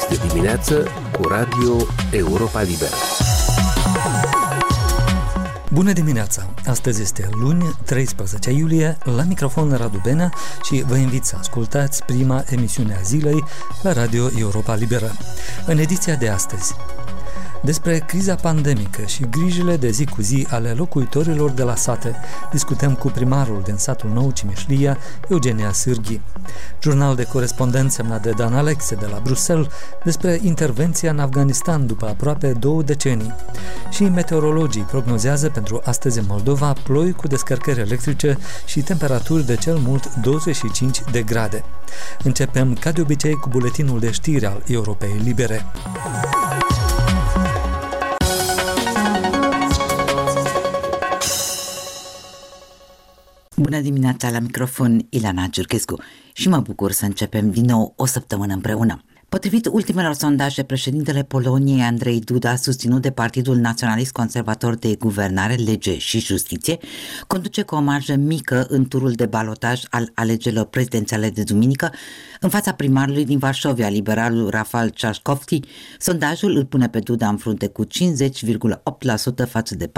Este dimineață cu Radio Europa Liberă. Bună dimineața! Astăzi este luni, 13 iulie, la microfon Radu Benea și vă invit să ascultați prima emisiune a zilei la Radio Europa Liberă. În ediția de astăzi, despre criza pandemică și grijile de zi cu zi ale locuitorilor de la sate, discutăm cu primarul din satul Nou Cimișlia, Eugenia Sârghi. Jurnal de corespondent semnat de Dan Alexe de la Bruxelles despre intervenția în Afganistan după aproape 2 decenii. Și meteorologii prognozează pentru astăzi în Moldova ploi cu descărcări electrice și temperaturi de cel mult 25 de grade. Începem ca de obicei cu buletinul de știri al Europei Libere. Bună dimineața, la microfon Ilana Giurchescu și mă bucur să începem din nou o săptămână împreună. Potrivit ultimelor sondaje, președintele Poloniei, Andrei Duda, susținut de Partidul Naționalist Conservator de Guvernare, Lege și Justiție, conduce cu o marjă mică în turul de balotaj al alegerilor prezidențiale de duminică, în fața primarului din Varșovia, liberalul Rafal Trzaskowski. Sondajul îl pune pe Duda în frunte cu 50,8% față de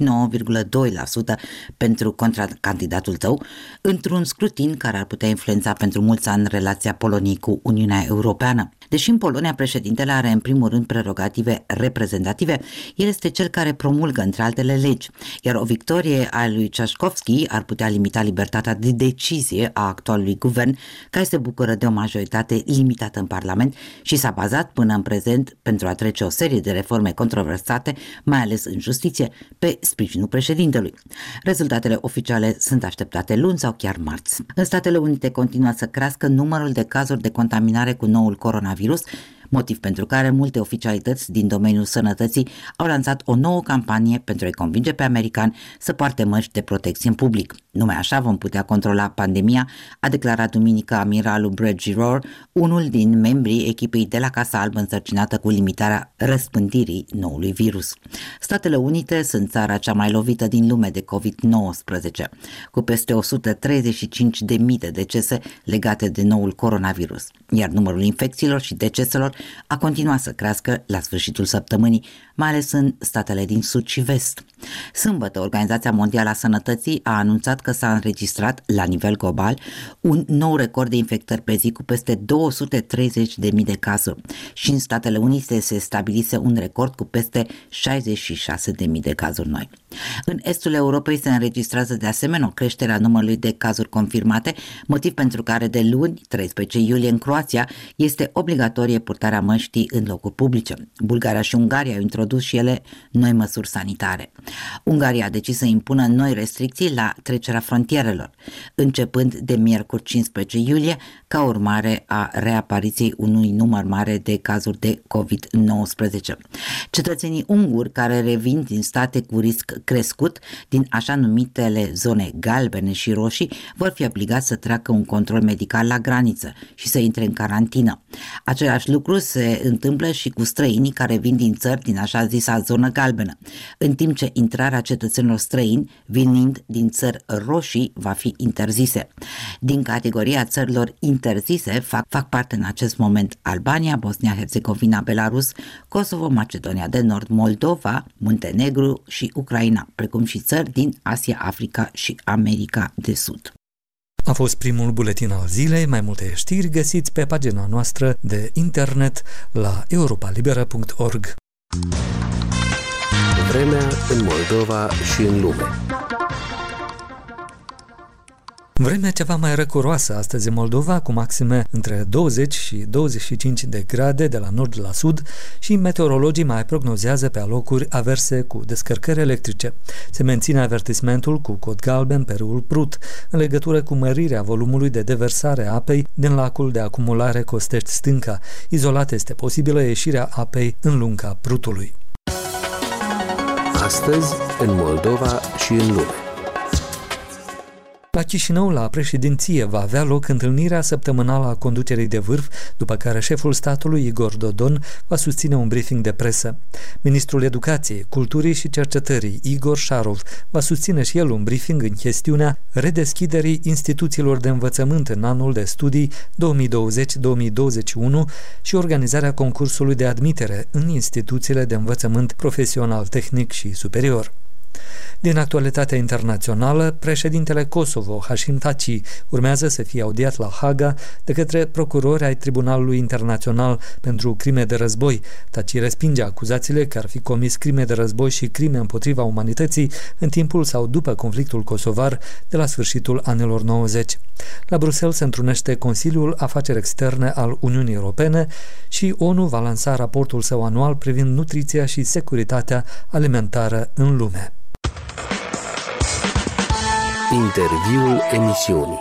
49,2% pentru contracandidatul tău, într-un scrutin care ar putea influența pentru mulți ani relația Poloniei cu Uniunea Europeană. Deși în Polonia președintele are în primul rând prerogative reprezentative, el este cel care promulgă între altele legi, iar o victorie a lui Trzaskowski ar putea limita libertatea de decizie a actualului guvern, care se bucură de o majoritate limitată în Parlament și s-a bazat până în prezent pentru a trece o serie de reforme controversate, mai ales în justiție, pe sprijinul președintelui. Rezultatele oficiale sunt așteptate luni sau chiar marți. În Statele Unite continuă să crească numărul de cazuri de contaminare cu noul coronavirus, motiv pentru care multe oficialități din domeniul sănătății au lansat o nouă campanie pentru a-i convinge pe americani să poarte măști de protecție în public. Numai așa vom putea controla pandemia, a declarat duminică amiralul Brett Giroir, unul din membrii echipei de la Casa Albă însărcinată cu limitarea răspândirii noului virus. Statele Unite sunt țara cea mai lovită din lume de COVID-19, cu peste 135.000 de decese legate de noul coronavirus, iar numărul infecțiilor și deceselor a continuat să crească la sfârșitul săptămânii, mai ales în statele din sud și vest. Sâmbătă, Organizația Mondială a Sănătății a anunțat că s-a înregistrat, la nivel global, un nou record de infectări pe zi cu peste 230.000 de cazuri și în Statele Unite se stabilise un record cu peste 66.000 de cazuri noi. În estul Europei se înregistrează de asemenea o creștere a numărului de cazuri confirmate, motiv pentru care de luni, 13 iulie, în Croația, este obligatorie purtarea măștii în locuri publice. Bulgaria și Ungaria au introdus și ele noi măsuri sanitare. Ungaria a decis să impună noi restricții la trecerea frontierelor, începând de miercuri 15 iulie, ca urmare a reapariției unui număr mare de cazuri de COVID-19. Cetățenii unguri care revin din state cu risc crescut, din așa numitele zone galbene și roșii, vor fi obligați să treacă un control medical la graniță și să intre în carantină. Același lucru se întâmplă și cu străinii care vin din țări din așa zisa zonă galbenă, în timp ce intrarea cetățenilor străini venind din țări roșii va fi interzise. Din categoria țărilor interzise fac parte în acest moment Albania, Bosnia-Herzegovina, Belarus, Kosovo, Macedonia de Nord, Moldova, Muntenegru și Ucraina, precum și țări din Asia, Africa și America de Sud. A fost primul buletin al zilei. Mai multe știri găsiți pe pagina noastră de internet la europalibera.org. Vremea în Moldova și în lume. Vremea ceva mai răcoroasă astăzi în Moldova, cu maxime între 20 și 25 de grade de la nord la sud și meteorologii mai prognozează pe alocuri averse cu descărcări electrice. Se menține avertismentul cu cod galben pe râul Prut în legătură cu mărirea volumului de deversare a apei din lacul de acumulare Costești-Stânca. Izolat este posibilă ieșirea apei în lunga Prutului. Astăzi în Moldova și în lume. La Chișinău, la președinție, va avea loc întâlnirea săptămânală a conducerii de vârf, după care șeful statului, Igor Dodon, va susține un briefing de presă. Ministrul Educației, Culturii și Cercetării, Igor Șarov, va susține și el un briefing în chestiunea redeschiderii instituțiilor de învățământ în anul de studii 2020-2021 și organizarea concursului de admitere în instituțiile de învățământ profesional, tehnic și superior. Din actualitatea internațională, președintele Kosovo, Hashim Thaçi, urmează să fie audiat la Haga de către procurori ai Tribunalului Internațional pentru Crime de Război. Thaçi respinge acuzațiile că ar fi comis crime de război și crime împotriva umanității în timpul sau după conflictul kosovar de la sfârșitul anilor 90. La Bruxelles se întrunește Consiliul Afaceri Externe al Uniunii Europene și ONU va lansa raportul său anual privind nutriția și securitatea alimentară în lume. Interviul emisiunii.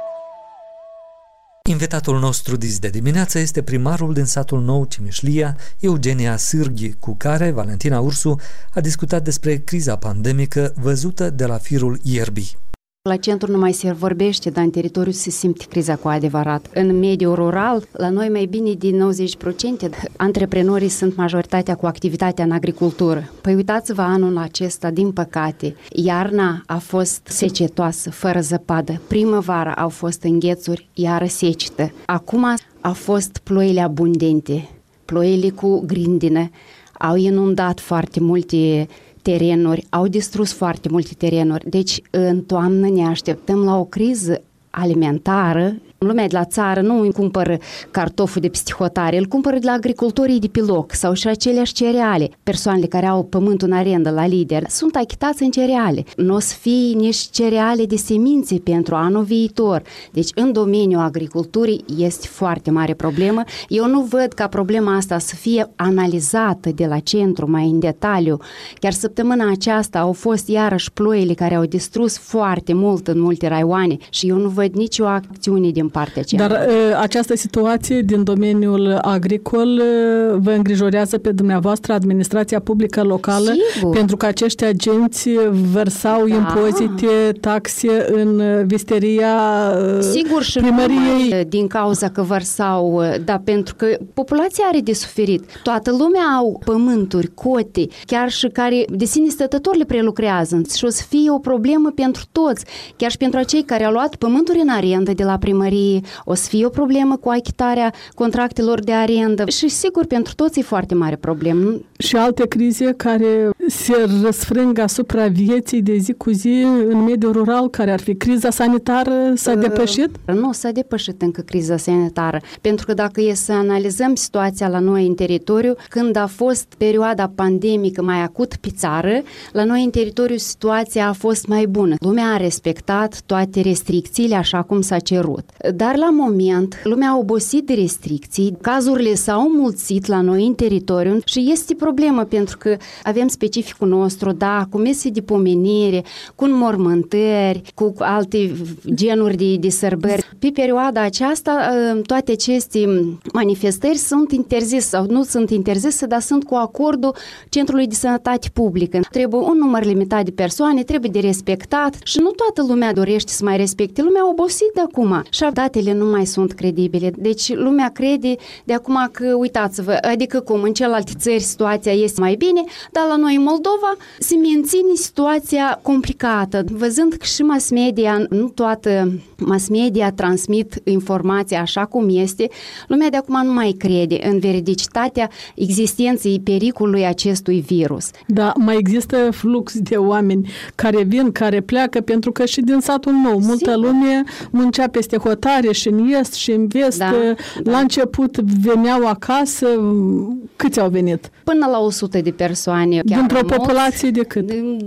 Invitatul nostru de dimineață este primarul din satul Nou Cimișlia, Eugenia Sârghi, cu care Valentina Ursu a discutat despre criza pandemică văzută de la firul ierbii. La centru nu mai se vorbește, dar în teritoriu se simte criza cu adevărat. În mediul rural, la noi mai bine de 90% antreprenorii sunt majoritatea cu activitatea în agricultură. Păi uitați-vă anul acesta, din păcate, iarna a fost secetoasă, fără zăpadă. Primăvara au fost înghețuri, iară secetă. Acum au fost ploile abundente, ploile cu grindină, au inundat foarte multe terenuri, au distrus foarte multe terenuri. Deci, în toamnă ne așteptăm la o criză alimentară. Lumea de la țară nu îi cumpără cartoful de peste hotare, îl cumpără de la agricultorii de pe loc sau și aceleași cereale. Persoanele care au pământul în arendă la lider sunt achitați în cereale. Nu o să fie nici cereale de semințe pentru anul viitor. Deci în domeniul agriculturii este foarte mare problemă. Eu nu văd ca problema asta să fie analizată de la centru mai în detaliu. Chiar săptămâna aceasta au fost iarăși ploile care au distrus foarte mult în multe raioane și eu nu văd nicio acțiune din partea aceea. Dar această situație din domeniul agricol vă îngrijorează pe dumneavoastră, administrația publică locală? Sigur. Pentru că acești agenți vărsau impozite, taxe în visteria sigur, și primăriei. Din cauza că vărsau, da, pentru că populația are de suferit. Toată lumea au pământuri, cote, chiar și care de sine stătători le prelucrează și o să fie o problemă pentru toți, chiar și pentru acei care au luat pământuri în arendă de la primărie, o să fie o problemă cu achitarea contractelor de arendă și sigur pentru toți e foarte mare problemă. Și alte crize care se răsfrâng asupra vieții de zi cu zi în mediul rural, care ar fi criza sanitară, s-a depășit? Nu s-a depășit încă criza sanitară, pentru că dacă e să analizăm situația la noi în teritoriu, când a fost perioada pandemică mai acut pe țară, la noi în teritoriu situația a fost mai bună. Lumea a respectat toate restricțiile așa cum s-a cerut. Dar la moment, lumea a obosit de restricții, cazurile s-au mulțit la noi în teritoriu și este problemă pentru că avem specificul nostru, da, cu mese de pomenire, cu înmormântări, cu alte genuri de sărbări. Pe perioada aceasta, toate aceste manifestări sunt interzise sau nu sunt interzise, dar sunt cu acordul Centrului de Sănătate Publică. Trebuie un număr limitat de persoane, trebuie de respectat și nu toată lumea dorește să mai respecte. Lumea a obosit de acum și datele nu mai sunt credibile. Deci lumea crede de acum că, uitați-vă, adică cum în celelalte țări situația este mai bine, dar la noi în Moldova se menține situația complicată. Văzând că și mass media, nu toată mass media transmit informația așa cum este, lumea de acum nu mai crede în veridicitatea existenței pericolului acestui virus. Da, mai există flux de oameni care vin, care pleacă, pentru că și din satul Nou, multă lume muncea peste hotare și în est și în vest. La început veneau acasă, câți au venit? Până la 100 de persoane. Dintr-o populație de cât? Din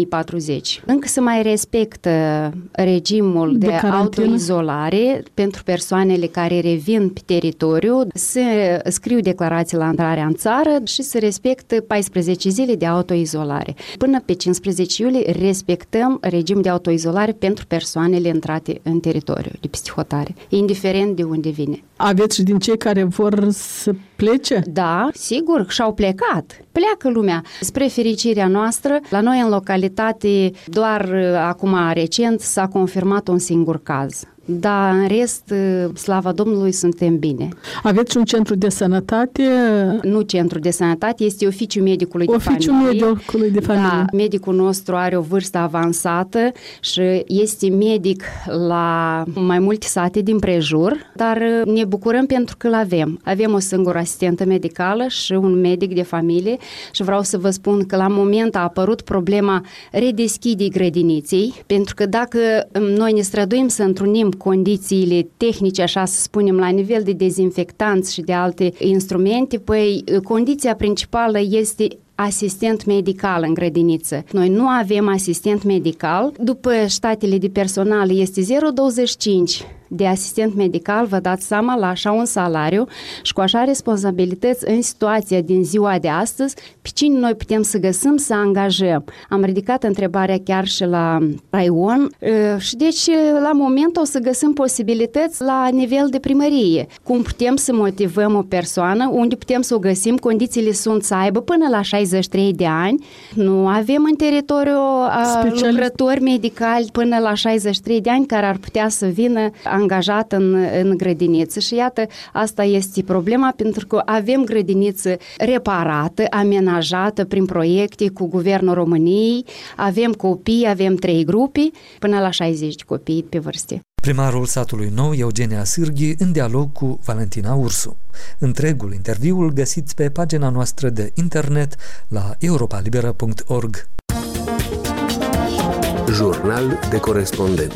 2040. Încă se mai respectă regimul de autoizolare pentru persoanele care revin pe teritoriu, se scriu declarații la intrarea în țară și se respectă 14 zile de autoizolare. Până pe 15 iulie respectăm regim de autoizolare pentru persoanele intrate în teritoriu de peste hotare, indiferent de unde vine. Aveți și din cei care vor să plece? Da, sigur, și-au plecat. Pleacă lumea. Spre fericirea noastră, la noi în localitate, doar acum recent s-a confirmat un singur caz. Dar în rest, slavă Domnului, suntem bine. Aveți un centru de sănătate? Nu centru de sănătate, este oficiul medicului de familie. Oficiul medicului de familie. Da, medicul nostru are o vârstă avansată și este medic la mai multe sate din prejur, dar ne bucurăm pentru că îl avem. Avem o singură asistentă medicală și un medic de familie și vreau să vă spun că la moment a apărut problema redeschiderii grădiniței, pentru că dacă noi ne străduim să întrunim condițiile tehnice, așa să spunem, la nivel de dezinfectanți și de alte instrumente, păi condiția principală este asistent medical în grădiniță. Noi nu avem asistent medical. După statele de personal este 0,25 de asistent medical, vă dați seama, la așa un salariu și cu așa responsabilități în situația din ziua de astăzi, pe cine noi putem să găsim să angajăm. Am ridicat întrebarea chiar și la raion și deci la moment o să găsim posibilități la nivel de primărie. Cum putem să motivăm o persoană, unde putem să o găsim, condițiile sunt să aibă până la 63 de ani. Nu avem în teritoriu lucrători medicali până la 63 de ani care ar putea să vină angajat în grădiniță și iată, asta este problema, pentru că avem grădiniță reparată, amenajată prin proiecte cu Guvernul României, avem copii, avem 3 grupe, până la 60 de copii pe vârste. Primarul satului nou, Eugenia Sârghi, în dialog cu Valentina Ursu. Întregul interviul găsiți pe pagina noastră de internet la europalibera.org. Jurnal de corespondent.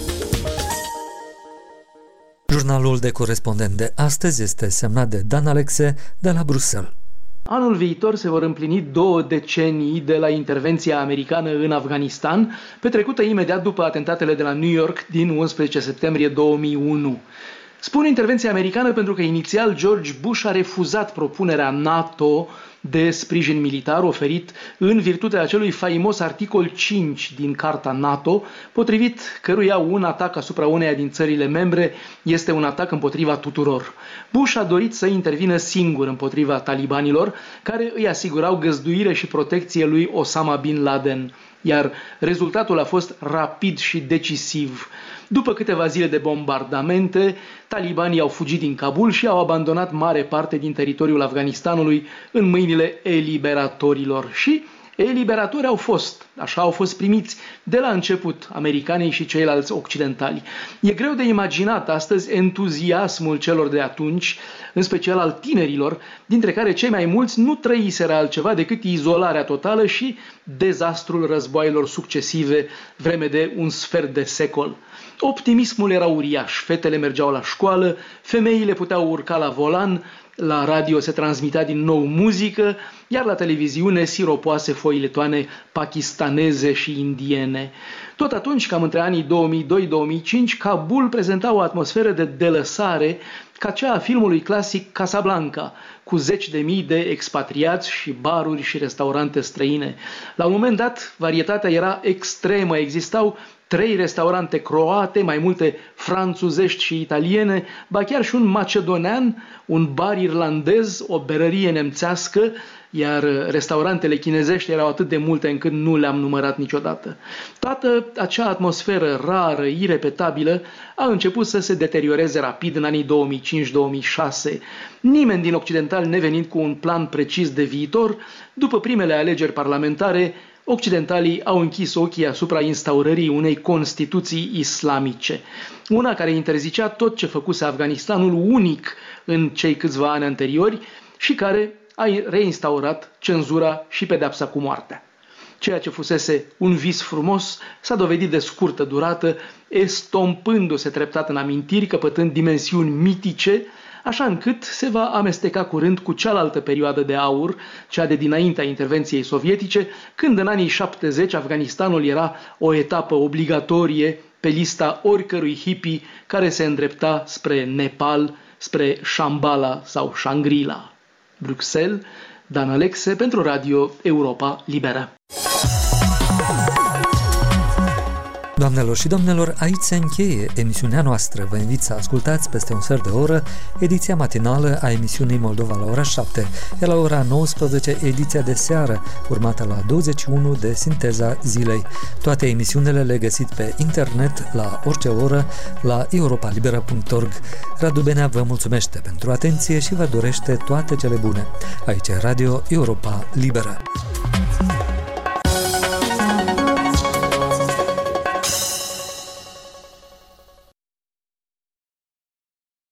Jurnalul de corespondent de astăzi este semnat de Dan Alexe de la Bruxelles. Anul viitor se vor împlini 2 decenii de la intervenția americană în Afganistan, petrecută imediat după atentatele de la New York din 11 septembrie 2001. Spun intervenția americană pentru că inițial George Bush a refuzat propunerea NATO de sprijin militar oferit în virtutea acelui faimos articol 5 din Carta NATO, potrivit căruia un atac asupra uneia din țările membre este un atac împotriva tuturor. Bush a dorit să intervină singur împotriva talibanilor, care îi asigurau găzduire și protecție lui Osama Bin Laden, iar rezultatul a fost rapid și decisiv. După câteva zile de bombardamente, talibanii au fugit din Kabul și au abandonat mare parte din teritoriul Afganistanului în mâinile eliberatorilor. Și eliberatori au fost, așa au fost primiți de la început americanii și ceilalți occidentali. E greu de imaginat astăzi entuziasmul celor de atunci, în special al tinerilor, dintre care cei mai mulți nu trăiseră altceva decât izolarea totală și dezastrul războaielor succesive vreme de un sfert de secol. Optimismul era uriaș, fetele mergeau la școală, femeile puteau urca la volan, la radio se transmitea din nou muzică, iar la televiziune siropoase foiletoane pakistaneze și indiene. Tot atunci, cam între anii 2002-2005, Kabul prezenta o atmosferă de delăsare ca cea a filmului clasic Casablanca, cu 10.000 de expatriați și baruri și restaurante străine. La un moment dat, varietatea era extremă, existau 3 restaurante croate, mai multe franțuzești și italiene, ba chiar și un macedonean, un bar irlandez, o berărie nemțească, iar restaurantele chinezești erau atât de multe încât nu le-am numărat niciodată. Toată acea atmosferă rară, irepetabilă, a început să se deterioreze rapid în anii 2005-2006. Nimeni din occidental nevenind cu un plan precis de viitor, după primele alegeri parlamentare, occidentalii au închis ochii asupra instaurării unei constituții islamice, una care interzicea tot ce făcuse Afganistanul unic în cei câțiva ani anteriori și care a reinstaurat cenzura și pedepsa cu moartea. Ceea ce fusese un vis frumos s-a dovedit de scurtă durată, estompându-se treptat în amintiri, căpătând dimensiuni mitice, așa încât se va amesteca curând cu cealaltă perioadă de aur, cea de dinaintea intervenției sovietice, când în anii 70 Afganistanul era o etapă obligatorie pe lista oricărui hippie care se îndrepta spre Nepal, spre Shambhala sau Shangri-La. Bruxelles, Dan Alexe pentru Radio Europa Liberă. Doamnelor și domnilor, aici se încheie emisiunea noastră. Vă invit să ascultați peste un sfert de oră ediția matinală a emisiunii Moldova la ora 7, iar la ora 19 ediția de seară, urmată la 21 de Sinteza zilei. Toate emisiunile le găsiți pe internet la orice oră la europalibera.org. Radu Benea vă mulțumește pentru atenție și vă dorește toate cele bune. Aici e Radio Europa Liberă.